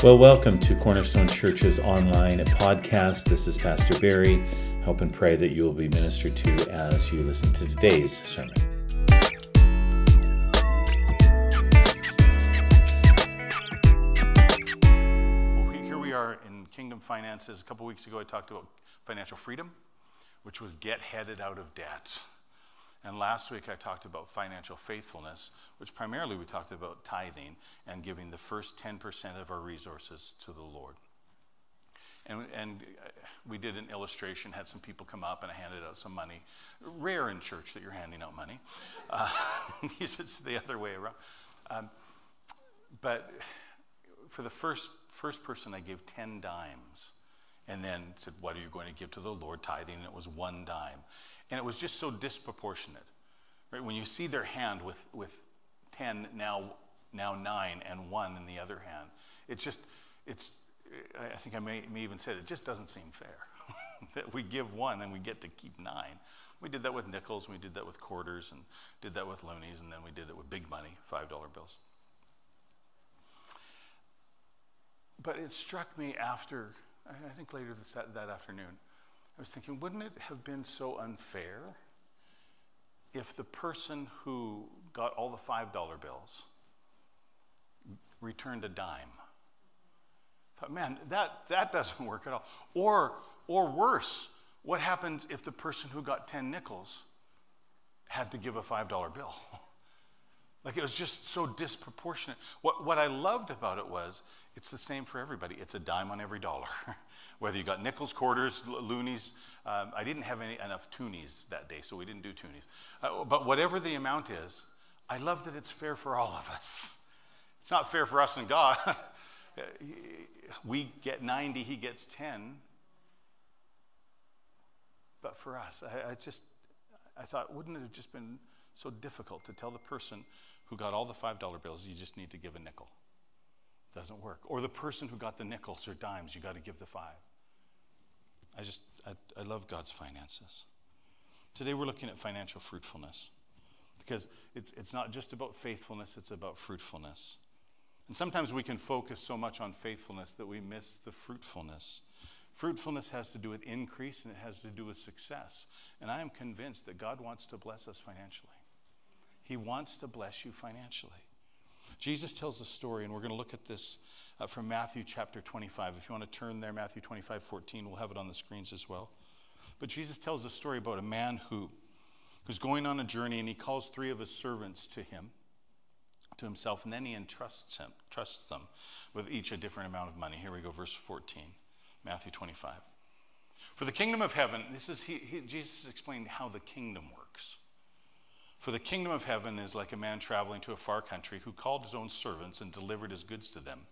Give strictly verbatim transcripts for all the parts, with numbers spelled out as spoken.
Well, welcome to Cornerstone Church's online podcast. This is Pastor Barry. Hope and pray that you will be ministered to as you listen to today's sermon. Well, here we are in Kingdom Finances. A couple weeks ago, I talked about financial freedom, which was get headed out of debt. And last week I talked about financial faithfulness, which primarily we talked about tithing and giving the first ten percent of our resources to the Lord. And, and we did an illustration, had some people come up and I handed out some money. Rare in church that you're handing out money. Uh, it's the other way around. Um, but for the first, first person I gave ten dimes and then said, what are you going to give to the Lord? Tithing, and it was one dime. And it was just so disproportionate, right? When you see their hand with, with ten, now now nine, and one in the other hand, it's just, it's. I think I may, may even said it just doesn't seem fair that we give one and we get to keep nine. We did that with nickels, we did that with quarters, and did that with loonies, and then we did it with big money, five dollar bills. But it struck me after, I think later this, that, that afternoon, I was thinking, wouldn't it have been so unfair if the person who got all the five dollar bills returned a dime? I thought, man, that, that doesn't work at all. Or, or worse, what happens if the person who got ten nickels had to give a five dollar bill? Like, it was just so disproportionate. What, what I loved about it was, it's the same for everybody. It's a dime on every dollar. Whether you got nickels, quarters, loonies. Um, I didn't have any, enough toonies that day, so we didn't do toonies. Uh, but whatever the amount is, I love that it's fair for all of us. It's not fair for us and God. We get ninety, he gets ten. But for us, I, I just, I thought, wouldn't it have just been so difficult to tell the person who got all the five dollar bills, you just need to give a nickel? Doesn't work. Or the person who got the nickels or dimes, you got to give the five. I just, I, I love God's finances. Today we're looking at financial fruitfulness, because it's it's not just about faithfulness, it's about fruitfulness. And sometimes we can focus so much on faithfulness that we miss the fruitfulness. Fruitfulness has to do with increase, and it has to do with success. And I am convinced that God wants to bless us financially. He wants to bless you financially. Jesus tells a story, and we're going to look at this uh, from Matthew chapter twenty-five. If you want to turn there, Matthew twenty-five, fourteen, we'll have it on the screens as well. But Jesus tells a story about a man who, who's going on a journey, and he calls three of his servants to him, to himself, and then he entrusts him, trusts them with each a different amount of money. Here we go, verse fourteen, Matthew twenty-five. For the kingdom of heaven, this is he, he, Jesus explained how the kingdom works. For the kingdom of heaven is like a man traveling to a far country who called his own servants and delivered his goods to them.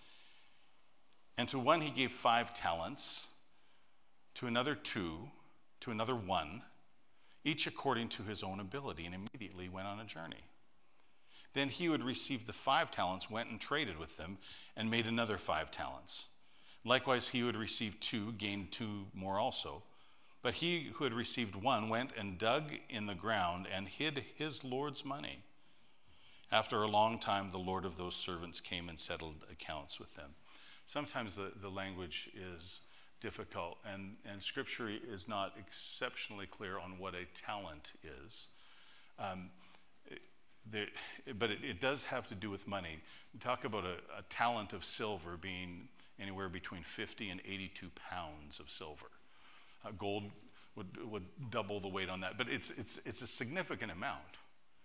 And to one he gave five talents, to another two, to another one, each according to his own ability, and immediately went on a journey. Then he who had received the five talents went and traded with them and made another five talents. Likewise, he who had received two gained two more also. But he who had received one went and dug in the ground and hid his Lord's money. After a long time, the Lord of those servants came and settled accounts with them. Sometimes the, the language is difficult, and, and Scripture is not exceptionally clear on what a talent is. Um, There, but it, it does have to do with money. We talk about a, a talent of silver being anywhere between fifty and eighty-two pounds of silver. Uh, gold would would double the weight on that, but it's it's it's a significant amount.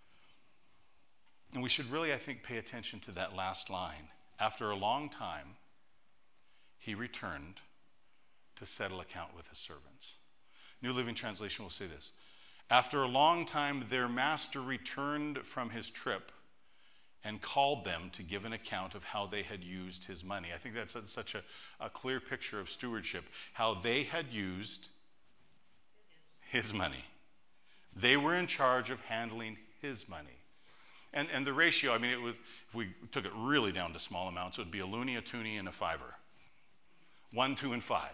And we should really, I think, pay attention to that last line. After a long time, he returned to settle account with his servants. New Living Translation will say this. After a long time, their master returned from his trip and called them to give an account of how they had used his money. I think that's a, such a, a clear picture of stewardship, how they had used his money. They were in charge of handling his money. And, and the ratio, I mean, it was, if we took it really down to small amounts, it would be a loonie, a toonie, and a fiver. One, two, and five.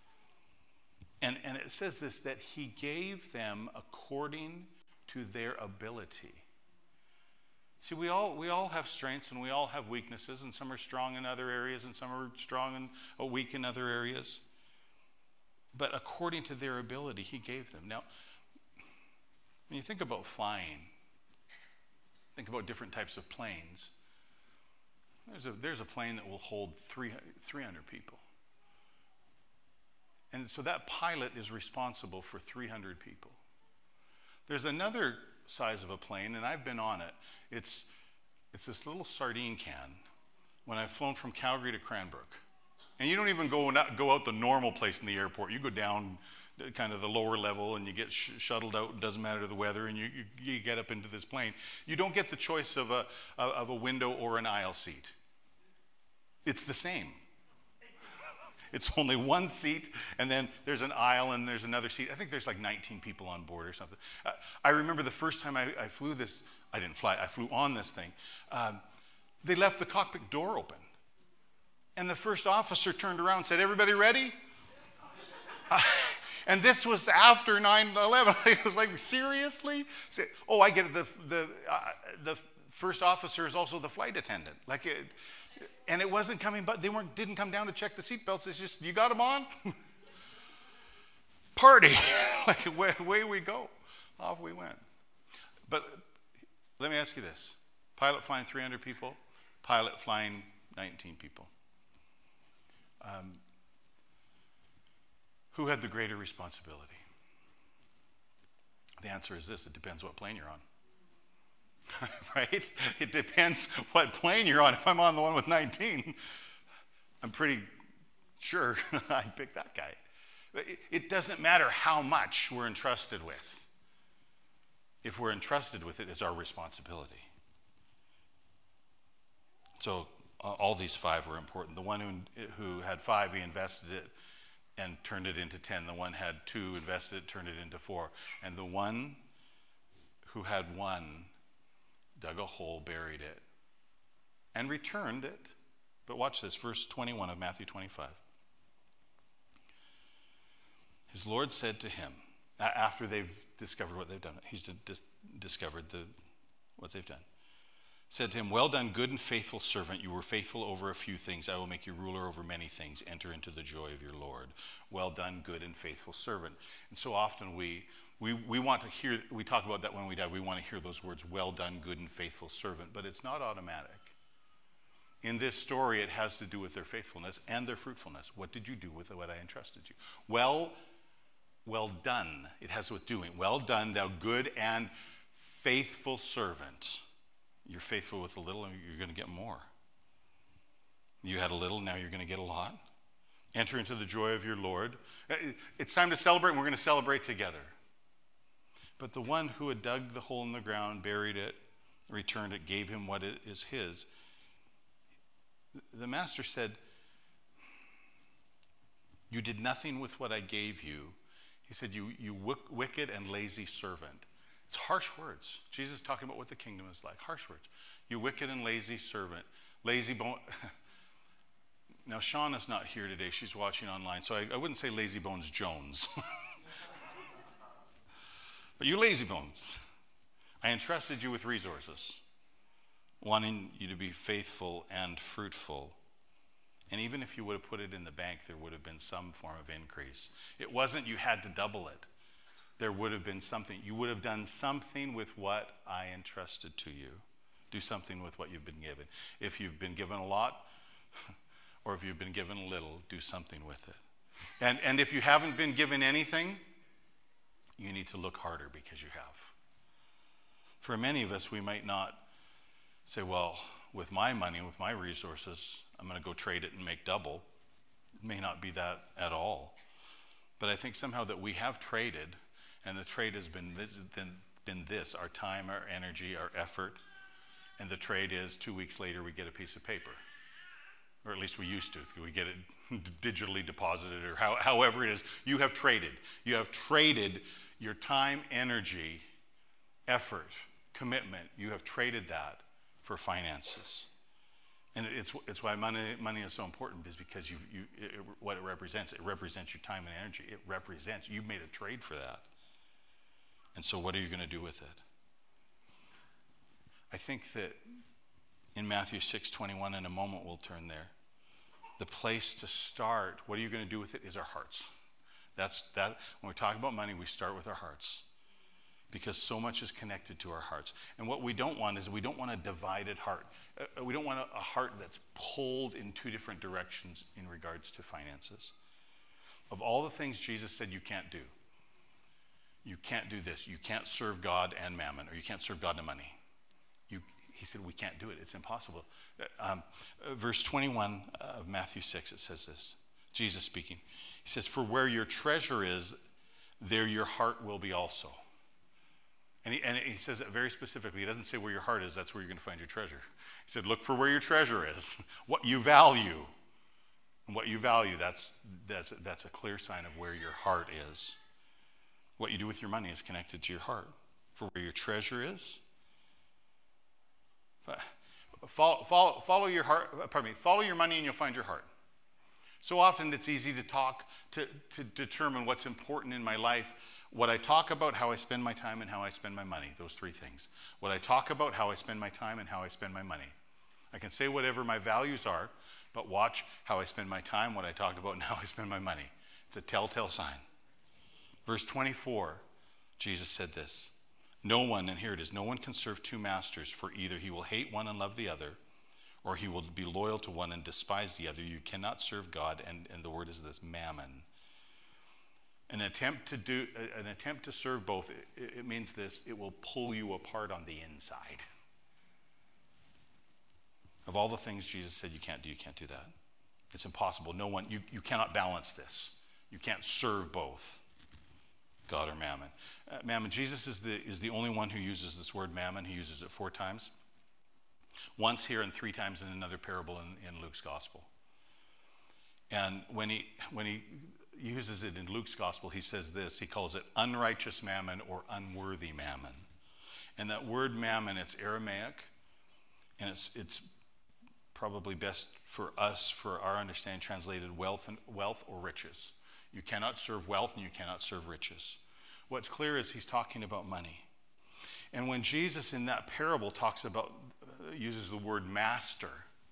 And, and it says this, that he gave them according to their ability. See, See, we all we all have strengths and we all have weaknesses, and some are strong in other areas and some are strong and uh, weak in other areas. But according to their ability, he gave them. Now, when you think about flying, think about different types of planes. There's a, there's a plane that will hold three hundred people. And so that pilot is responsible for three hundred people. There's another size of a plane, and I've been on it. It's, it's this little sardine can when I've flown from Calgary to Cranbrook. And you don't even go, not, go out the normal place in the airport. You go down kind of the lower level and you get sh- shuttled out. It doesn't matter the weather, and you, you, you get up into this plane. You don't get the choice of a, of a window or an aisle seat. It's the same. It's only one seat, and then there's an aisle, and there's another seat. I think there's like nineteen people on board or something. Uh, I remember the first time I, I flew this, I didn't fly, I flew on this thing. Um, they left the cockpit door open. And the first officer turned around and said, "Everybody ready?" uh, and this was after nine eleven. I was like, seriously? Say, oh, I get it. The, the, uh, the first officer is also the flight attendant. Like it, and it wasn't coming, but they weren't, didn't come down to check the seatbelts. It's just, you got them on? Party. Like away, away we go. Off we went. But let me ask you this. Pilot flying three hundred people, pilot flying nineteen people. Um, who had the greater responsibility? The answer is this: it depends what plane you're on. Right? It depends what plane you're on. If I'm on the one with nineteen, I'm pretty sure I'd pick that guy. It, it doesn't matter how much we're entrusted with. If we're entrusted with it, it's our responsibility. So uh, all these five were important. The one who, who had five, he invested it and turned it into ten. The one had two, invested it, turned it into four. And the one who had one dug a hole, buried it, and returned it. But watch this, verse twenty-one of Matthew twenty-five. His Lord said to him, after they've discovered what they've done, he's dis- discovered the, what they've done, said to him, "Well done, good and faithful servant. You were faithful over a few things. I will make you ruler over many things. Enter into the joy of your Lord." Well done, good and faithful servant. And so often we we we want to hear, we talk about that when we die, we want to hear those words, well done, good and faithful servant, but it's not automatic. In this story, it has to do with their faithfulness and their fruitfulness. What did you do with what I entrusted you? Well, well done. It has with doing. Well done, thou good and faithful servant. You're faithful with a little, and you're going to get more. You had a little, now you're going to get a lot. Enter into the joy of your Lord. It's time to celebrate, and we're going to celebrate together. But the one who had dug the hole in the ground, buried it, returned it, gave him what is his. The master said, "You did nothing with what I gave you." He said, you, you wicked and lazy servant. It's harsh words. Jesus is talking about what the kingdom is like. Harsh words. You wicked and lazy servant. Lazy bone. Now, Shauna's not here today. She's watching online. So I, I wouldn't say lazy bones Jones. But you lazy bones. I entrusted you with resources, wanting you to be faithful and fruitful. And even if you would have put it in the bank, there would have been some form of increase. It wasn't you had to double it. There would have been something. You would have done something with what I entrusted to you. Do something with what you've been given. If you've been given a lot, or if you've been given a little, do something with it. And, and if you haven't been given anything, you need to look harder because you have. For many of us, we might not say, well, with my money, with my resources, I'm going to go trade it and make double. It may not be that at all. But I think somehow that we have traded, and the trade has been this, been, been this, our time, our energy, our effort. And the trade is two weeks later we get a piece of paper. Or at least we used to. We get it digitally deposited, or how, however it is. You have traded. You have traded your time, energy, effort, commitment. You have traded that for finances. And it's it's why money money is so important, is because you you it, what it represents. It represents your time and energy. It represents, you've made a trade for that. And so what are you going to do with it? I think that in Matthew six twenty-one, in a moment we'll turn there, the place to start, what are you going to do with it, is our hearts. That's that. When we talk about money, we start with our hearts, because so much is connected to our hearts. And what we don't want is we don't want a divided heart. Uh, we don't want a, a heart that's pulled in two different directions in regards to finances. Of all the things Jesus said you can't do, you can't do this. You can't serve God and mammon, or you can't serve God and money. You, he said we can't do it. It's impossible. Um, uh, verse twenty-one of Matthew six, it says this. Jesus speaking. He says, for where your treasure is, there your heart will be also. And he, and he says it very specifically. He doesn't say where your heart is, that's where you're going to find your treasure. He said, look for where your treasure is, what you value. And what you value, that's, that's, that's a clear sign of where your heart is. What you do with your money is connected to your heart. For where your treasure is. Follow, follow, follow your heart, pardon me, follow your money and you'll find your heart. So often it's easy to talk, to, to determine what's important in my life. What I talk about, how I spend my time, and how I spend my money. Those three things. What I talk about, how I spend my time, and how I spend my money. I can say whatever my values are, but watch how I spend my time, what I talk about, and how I spend my money. It's a telltale sign. Verse twenty-four, Jesus said this. No one, and here it is, no one can serve two masters, for either he will hate one and love the other, or he will be loyal to one and despise the other. You cannot serve God, and, and the word is this, mammon. An attempt to do, an attempt to serve both, it, it means this, it will pull you apart on the inside. Of all the things Jesus said you can't do, you can't do that. It's impossible. No one, you, you cannot balance this. You can't serve both, God or mammon. Uh, mammon, Jesus is the, is the only one who uses this word mammon. He uses it four times. Once here and three times in another parable in, in Luke's gospel. And when he, when he uses it in Luke's gospel, he says this, he calls it unrighteous mammon or unworthy mammon. And that word mammon, it's Aramaic, and it's, it's probably best for us, for our understanding, translated wealth, and, wealth or riches. You cannot serve wealth and you cannot serve riches. What's clear is he's talking about money. And when Jesus in that parable talks about, uh, uses the word master,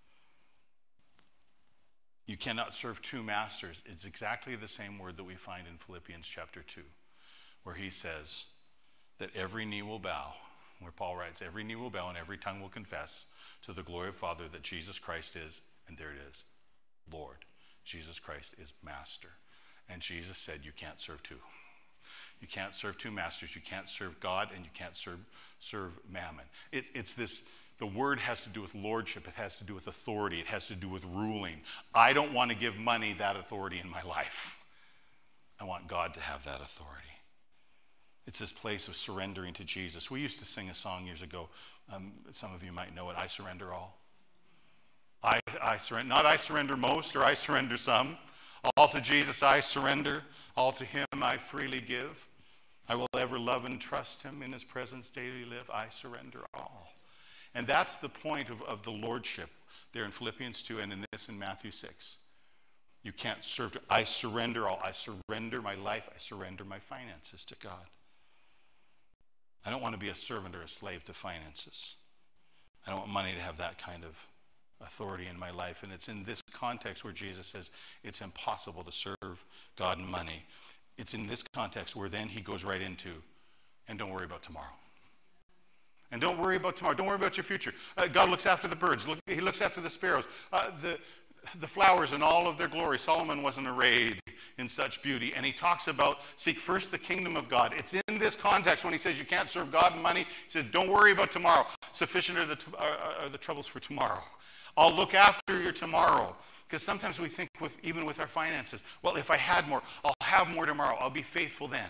you cannot serve two masters. It's exactly the same word that we find in Philippians chapter two, where he says that every knee will bow, where Paul writes, every knee will bow and every tongue will confess to the glory of Father that Jesus Christ is, and there it is, Lord. Jesus Christ is master. And Jesus said you can't serve two. You can't serve two masters. You can't serve God and you can't serve, serve mammon. It, it's this, the word has to do with lordship. It has to do with authority. It has to do with ruling. I don't want to give money that authority in my life. I want God to have that authority. It's this place of surrendering to Jesus. We used to sing a song years ago. Um, some of you might know it. I surrender all. I, I surrender, not I surrender most or I surrender some. All to Jesus I surrender. All to him I freely give. I will ever love and trust him. In his presence daily live. I surrender all. And that's the point of, of the lordship there in Philippians two and in this in Matthew six. You can't serve. I surrender all. I surrender my life. I surrender my finances to God. I don't want to be a servant or a slave to finances. I don't want money to have that kind of authority in my life. And it's in this context where Jesus says it's impossible to serve God and money. It's in this context where then he goes right into, and don't worry about tomorrow. And don't worry about tomorrow. Don't worry about your future. Uh, God looks after the birds. Look, he looks after the sparrows. Uh, the, the flowers in all of their glory. Solomon wasn't arrayed in such beauty. And he talks about seek first the kingdom of God. It's in this context when he says you can't serve God and money. He says don't worry about tomorrow. Sufficient are the, are, are the troubles for tomorrow. I'll look after your tomorrow. Because sometimes we think, with even with our finances, well, if I had more, I'll have more tomorrow. I'll be faithful then.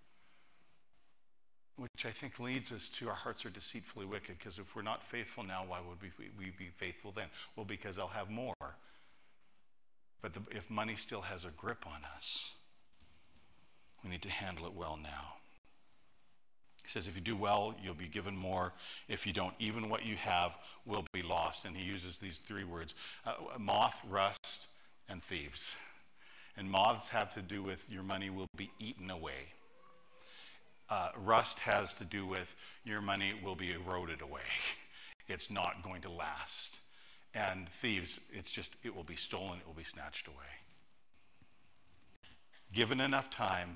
Which I think leads us to our hearts are deceitfully wicked. Because if we're not faithful now, why would we, we be faithful then? Well, because I'll have more. But the, if money still has a grip on us, we need to handle it well now. He says, if you do well, you'll be given more. If you don't, even what you have will be lost. And he uses these three words, uh, moth, rust, and thieves. And moths have to do with your money will be eaten away. Uh, rust has to do with your money will be eroded away. it's not going to last. And thieves, it's just, it will be stolen, it will be snatched away. Given enough time,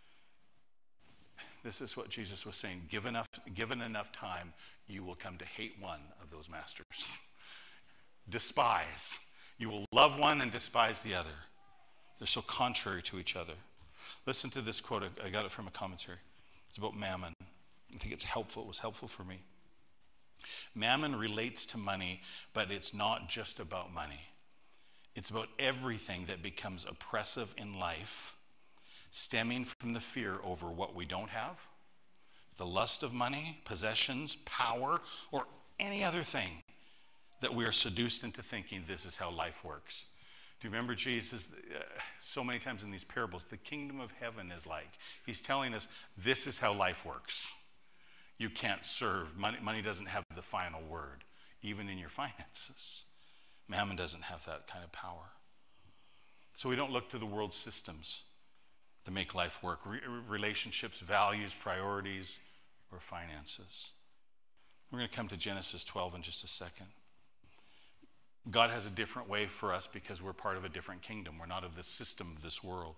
this is what Jesus was saying, given enough, given enough time, you will come to hate one of those masters. Despise. You will love one and despise the other. They're so contrary to each other. Listen to this quote. I got it from a commentary. It's about mammon. I think it's helpful. It was helpful for me. Mammon relates to money, but it's not just about money. It's about everything that becomes oppressive in life, stemming from the fear over what we don't have, the lust of money, possessions, power, or any other thing that we are seduced into thinking this is how life works. Do you remember Jesus, uh, so many times in these parables, the kingdom of heaven is like, he's telling us this is how life works. You can't serve. Money, money doesn't have the final word, even in your finances. Mammon doesn't have that kind of power. So we don't look to the world's systems to make life work. Re- relationships, values, priorities, or finances. We're going to come to Genesis twelve in just a second. God has a different way for us because we're part of a different kingdom. We're not of the system of this world.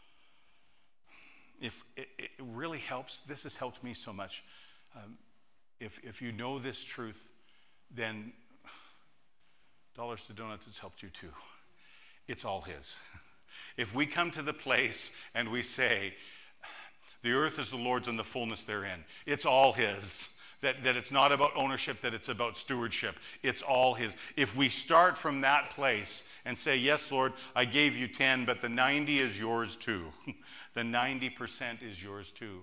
If it, it really helps, this has helped me so much. Um, if, if you know this truth, then Dollars to Donuts has helped you too. It's all his. If we come to the place and we say, the earth is the Lord's and the fullness therein, it's all his. That, that it's not about ownership, that it's about stewardship. It's all his. If we start from that place and say, yes, Lord, I gave you ten, but the ninety is yours too. The ninety percent is yours too.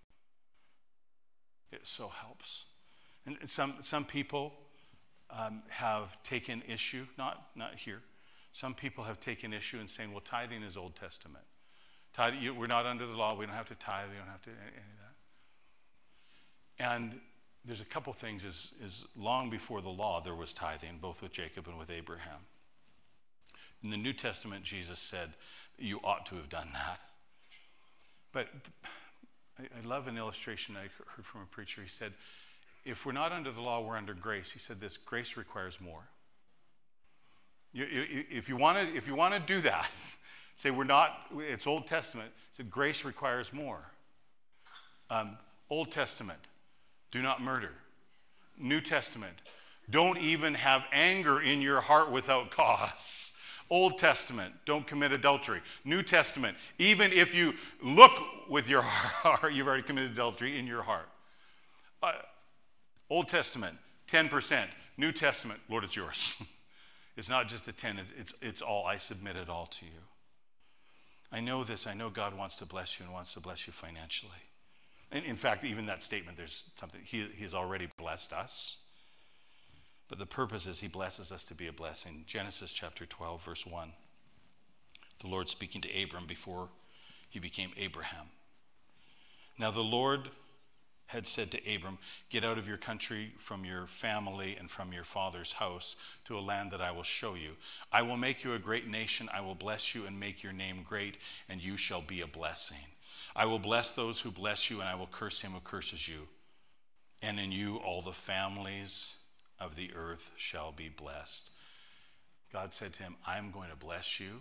It so helps. And some, some people um, have taken issue, not, not here. Some people have taken issue in saying, well, tithing is Old Testament. Tithing, you, we're not under the law. We don't have to tithe. We don't have to any, any of that. And there's a couple things. Is, is long before the law, there was tithing, both with Jacob and with Abraham. In the New Testament, Jesus said, you ought to have done that. But I, I love an illustration I heard from a preacher. He said, if we're not under the law, we're under grace. He said this, grace requires more. You, you, if you want to if you want to do that, say we're not, it's Old Testament, he said grace requires more. Um, Old Testament, do not murder. New Testament, don't even have anger in your heart without cause. Old Testament, don't commit adultery. New Testament, even if you look with your heart, you've already committed adultery in your heart. Uh, Old Testament, ten percent. New Testament, Lord, it's yours. It's not just the ten, it's, it's, it's all, I submit it all to you. I know this, I know God wants to bless you and wants to bless you financially. In, in fact, even that statement, there's something, he, he has already blessed us. But the purpose is he blesses us to be a blessing. Genesis chapter twelve, verse one. The Lord speaking to Abram before he became Abraham. Now the Lord had said to Abram, get out of your country, from your family, and from your father's house to a land that I will show you. I will make you a great nation. I will bless you and make your name great, and you shall be a blessing. I will bless those who bless you, and I will curse him who curses you. And in you all the families of the earth shall be blessed. God said to him, I'm going to bless you,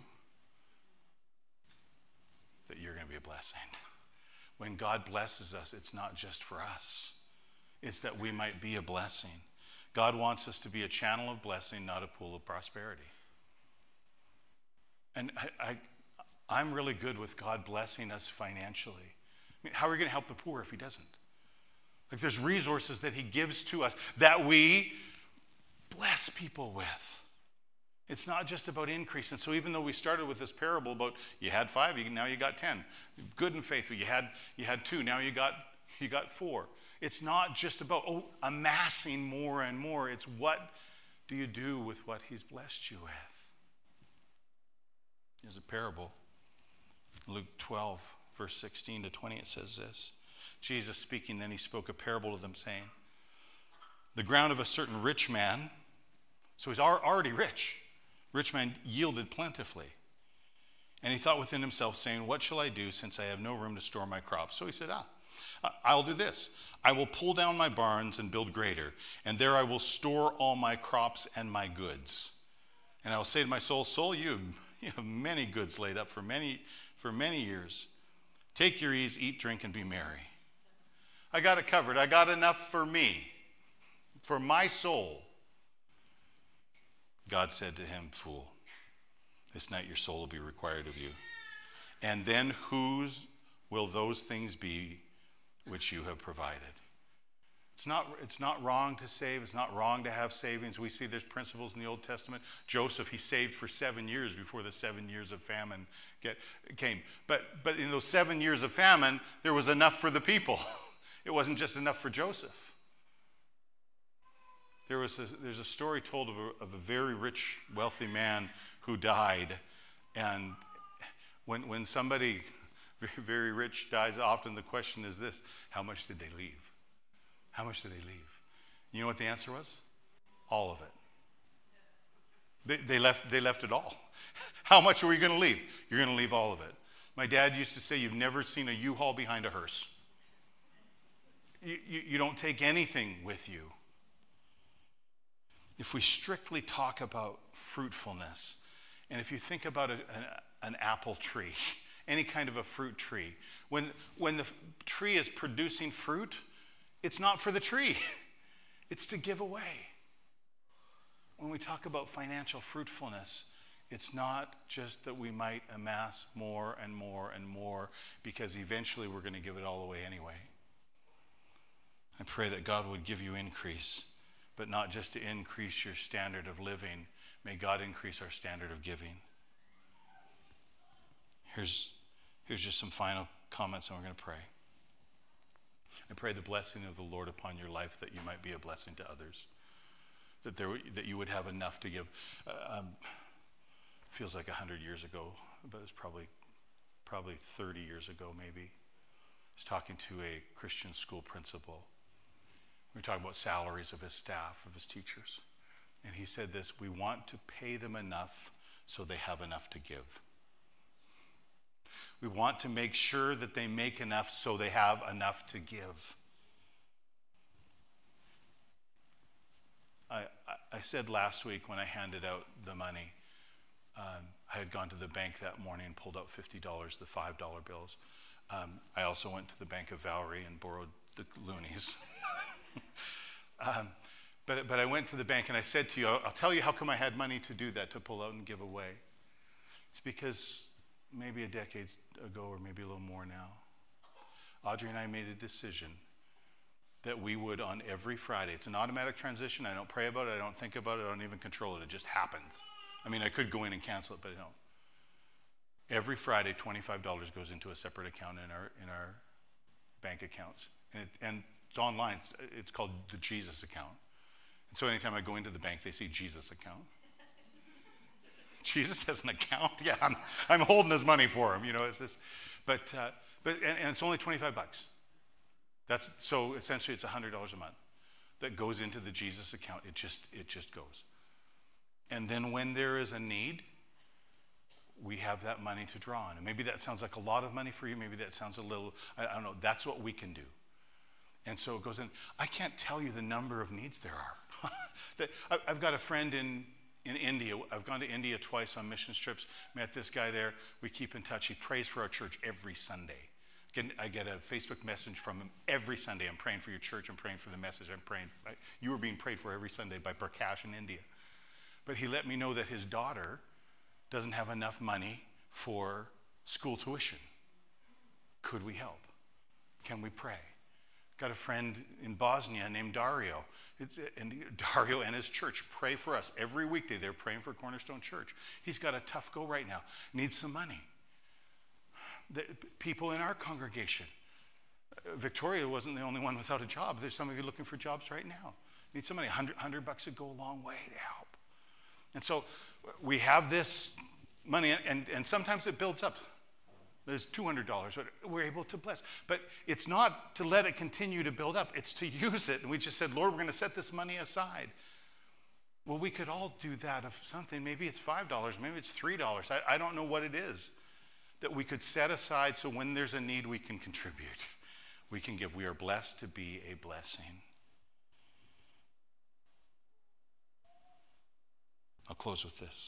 that you're going to be a blessing. When God blesses us, it's not just for us. It's that we might be a blessing. God wants us to be a channel of blessing, not a pool of prosperity. And I, I, I'm really good with God blessing us financially. I mean, how are we going to help the poor if he doesn't? Like, there's resources that he gives to us that we bless people with. It's not just about increase. And so even though we started with this parable about you had five, you, now you got ten. Good and faithful. You had, you had two, now you got, you got four. It's not just about oh, amassing more and more. It's what do you do with what he's blessed you with? There's a parable. Luke twelve, verse sixteen to twenty, it says this. Jesus speaking, then he spoke a parable to them, saying, the ground of a certain rich man, so he's already rich. Rich man yielded plentifully. And he thought within himself, saying, what shall I do, since I have no room to store my crops? So he said, ah, I'll do this. I will pull down my barns and build greater, and there I will store all my crops and my goods. And I will say to my soul, soul, you, you have many goods laid up for many, for many years. Take your ease, eat, drink, and be merry. I got it covered. I got enough for me, for my soul. God said to him, fool, this night your soul will be required of you. And then whose will those things be which you have provided? It's not, it's not wrong to save. It's not wrong to have savings. We see there's principles in the Old Testament. Joseph, he saved for seven years before the seven years of famine get, came. But, but in those seven years of famine, there was enough for the people. It wasn't just enough for Joseph. There was a, there's a story told of a, of a very rich, wealthy man who died. And when, when somebody very, very rich dies, often the question is this: how much did they leave? How much did they leave? You know what the answer was? All of it. They, they, left, they left it all. How much are we going to leave? You're going to leave all of it. My dad used to say, you've never seen a U-Haul behind a hearse. You, you, you don't take anything with you. If we strictly talk about fruitfulness, and if you think about a, an, an apple tree, any kind of a fruit tree, when, when the tree is producing fruit, it's not for the tree. It's to give away. When we talk about financial fruitfulness, it's not just that we might amass more and more and more, because eventually we're going to give it all away anyway. I pray that God would give you increase, but not just to increase your standard of living. May God increase our standard of giving. Here's, here's just some final comments, and we're going to pray. I pray the blessing of the Lord upon your life, that you might be a blessing to others, that there that you would have enough to give. Uh, um, feels like a hundred years ago, but it's probably probably thirty years ago, maybe. I was talking to a Christian school principal. We were talking about salaries of his staff, of his teachers, and he said this: we want to pay them enough so they have enough to give. We want to make sure that they make enough so they have enough to give. I, I, I said last week when I handed out the money, um, I had gone to the bank that morning and pulled out fifty dollars, the five dollar bills. Um, I also went to the Bank of Valerie and borrowed the loonies. um, but, but I went to the bank and I said to you, I'll, I'll tell you how come I had money to do that, to pull out and give away. It's because maybe a decade ago, or maybe a little more now, Audrey and I made a decision that we would, on every Friday, it's an automatic transition. I don't pray about it. I don't think about it. I don't even control it. It just happens. I mean, I could go in and cancel it, but I don't. Every Friday, twenty-five dollars goes into a separate account in our in our bank accounts. And, it, and it's online. It's, it's called the Jesus account. And so anytime I go into the bank, they see Jesus account. Jesus has an account. Yeah, I'm, I'm holding his money for him. You know, it's this, but uh, but and, and it's only twenty-five bucks. That's so essentially it's a hundred dollars a month that goes into the Jesus account. It just it just goes. And then when there is a need, we have that money to draw on. And maybe that sounds like a lot of money for you. Maybe that sounds a little. I, I don't know. That's what we can do. And so it goes in. I can't tell you the number of needs there are. that, I, I've got a friend in. In India. I've gone to India twice on mission trips, met this guy there. We keep in touch. He prays for our church every Sunday. I get a Facebook message from him every Sunday. I'm praying for your church. I'm praying for the message. I'm praying. You are being prayed for every Sunday by Prakash in India. But he let me know that his daughter doesn't have enough money for school tuition. Could we help? Can we pray? Got a friend in Bosnia named Dario. It's, and Dario and his church pray for us. Every weekday they're praying for Cornerstone Church. He's got a tough go right now. Needs some money. The people in our congregation. Victoria wasn't the only one without a job. There's some of you looking for jobs right now. Need some money. Hundred, hundred bucks would go a long way to help. And so we have this money, and, and sometimes it builds up. There's two hundred dollars. We're able to bless. But it's not to let it continue to build up. It's to use it. And we just said, Lord, we're going to set this money aside. Well, we could all do that of something. Maybe it's five dollars. Maybe it's three dollars. I, I don't know what it is that we could set aside so when there's a need, we can contribute. We can give. We are blessed to be a blessing. I'll close with this.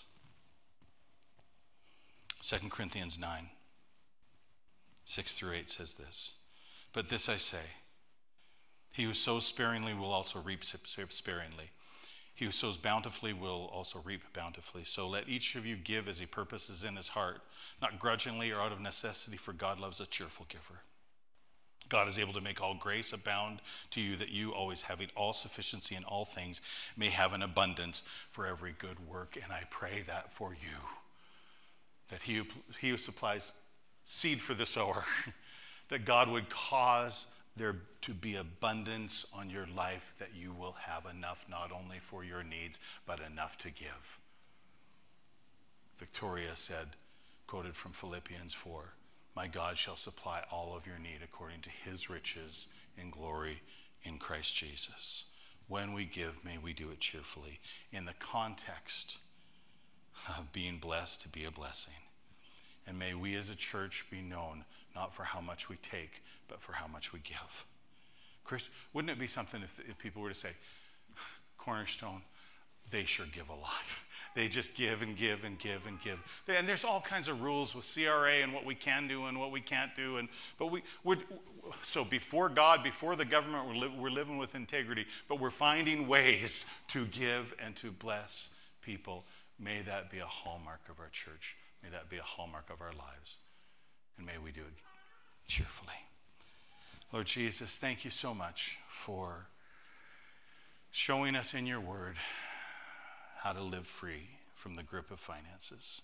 Second Corinthians nine, six through eight says this. But this I say, he who sows sparingly will also reap sparingly. He who sows bountifully will also reap bountifully. So let each of you give as he purposes in his heart, not grudgingly or out of necessity, for God loves a cheerful giver. God is able to make all grace abound to you, that you, always having all sufficiency in all things, may have an abundance for every good work. And I pray that for you, that he who, he who supplies seed for the sower, that God would cause there to be abundance on your life, that you will have enough not only for your needs, but enough to give. Victoria said, quoted from Philippians four, my God shall supply all of your need according to his riches in glory in Christ Jesus. When we give, may we do it cheerfully, in the context of being blessed to be a blessing. And may we as a church be known not for how much we take, but for how much we give. Chris, wouldn't it be something if, if people were to say, Cornerstone, they sure give a lot. They just give and give and give and give. And there's all kinds of rules with C R A and what we can do and what we can't do. And but we we're, so before God, before the government, we're, li- we're living with integrity. But we're finding ways to give and to bless people. May that be a hallmark of our church. May that be a hallmark of our lives. And may we do it cheerfully. Lord Jesus, thank you so much for showing us in your word how to live free from the grip of finances.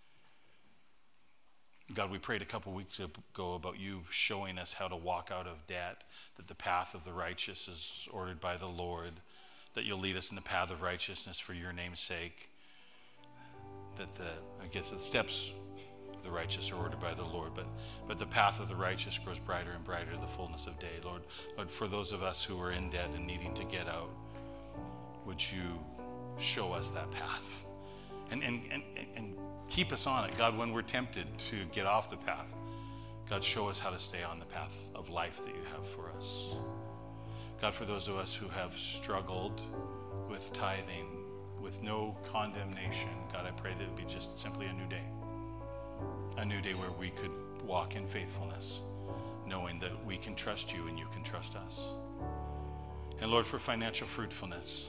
God, we prayed a couple weeks ago about you showing us how to walk out of debt, that the path of the righteous is ordered by the Lord, that you'll lead us in the path of righteousness for your name's sake, that the, I guess the steps of the righteous are ordered by the Lord, but, but the path of the righteous grows brighter and brighter to the fullness of day. Lord, Lord, for those of us who are in debt and needing to get out, would you show us that path and, and, and, and keep us on it, God, when we're tempted to get off the path. God, show us how to stay on the path of life that you have for us. God, for those of us who have struggled with tithing, with no condemnation, God, I pray that it would be just simply a new day. A new day where we could walk in faithfulness, knowing that we can trust you and you can trust us. And Lord, for financial fruitfulness,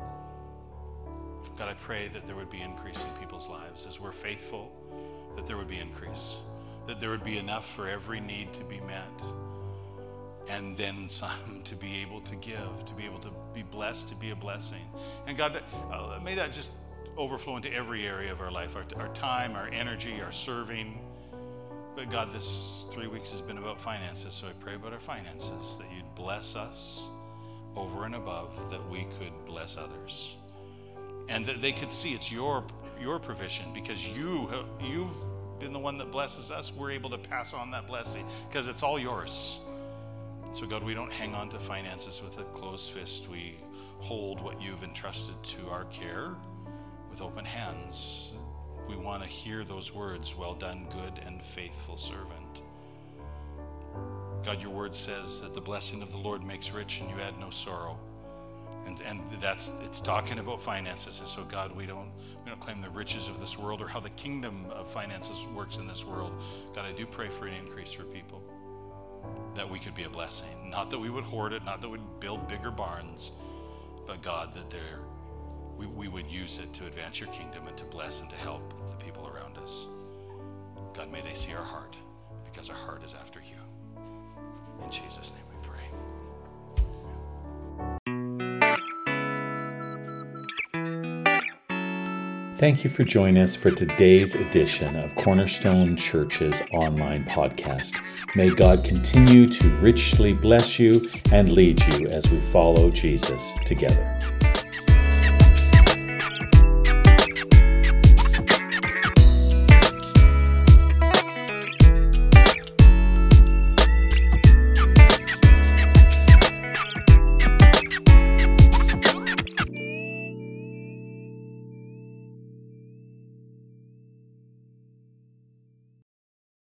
God, I pray that there would be increase in people's lives. As we're faithful, that there would be increase, that there would be enough for every need to be met, and then some to be able to give, to be able to be blessed, to be a blessing. And God, uh, may that just overflow into every area of our life, our, our time, our energy, our serving. But God, this three weeks has been about finances, so I pray about our finances, that you'd bless us over and above, that we could bless others. And that they could see it's your your provision, because you, you've been the one that blesses us. We're able to pass on that blessing because it's all yours. So God, we don't hang on to finances with a closed fist. We hold what you've entrusted to our care with open hands. We want to hear those words, well done, good and faithful servant. God, your word says that the blessing of the Lord makes rich and you add no sorrow. And, and that's, it's talking about finances. And so God, we don't, we don't claim the riches of this world or how the kingdom of finances works in this world. God, I do pray for an increase for people, that we could be a blessing. Not that we would hoard it, not that we would build bigger barns, but God, that there, we, we would use it to advance your kingdom and to bless and to help the people around us. God, may they see our heart, because our heart is after you. In Jesus' name we pray. Thank you for joining us for today's edition of Cornerstone Church's online podcast. May God continue to richly bless you and lead you as we follow Jesus together.